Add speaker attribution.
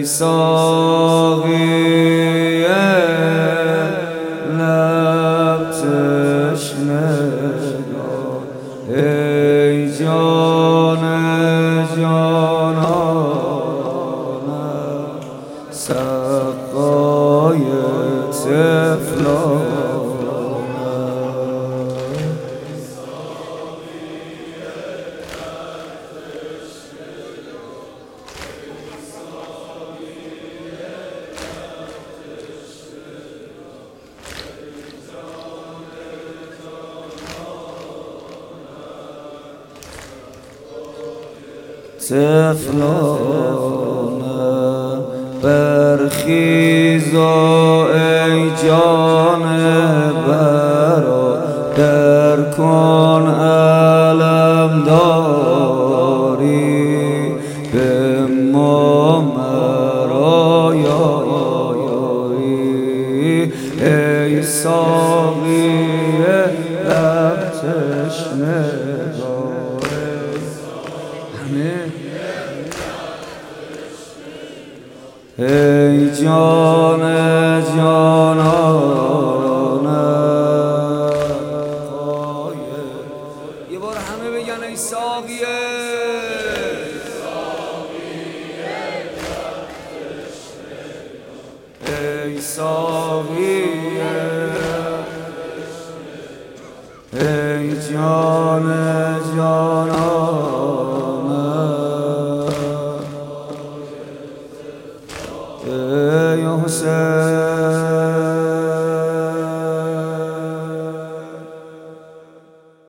Speaker 1: ساقی لب تشنه ای جان جانانم سقای طفلانم طفلانم برخیزا ای جان برادر کن علم داری به ما مرایی ای ساقی لب تشنه ای جان جانانم یه بار همه بگن ای ساقیه ای ساقیه ای جان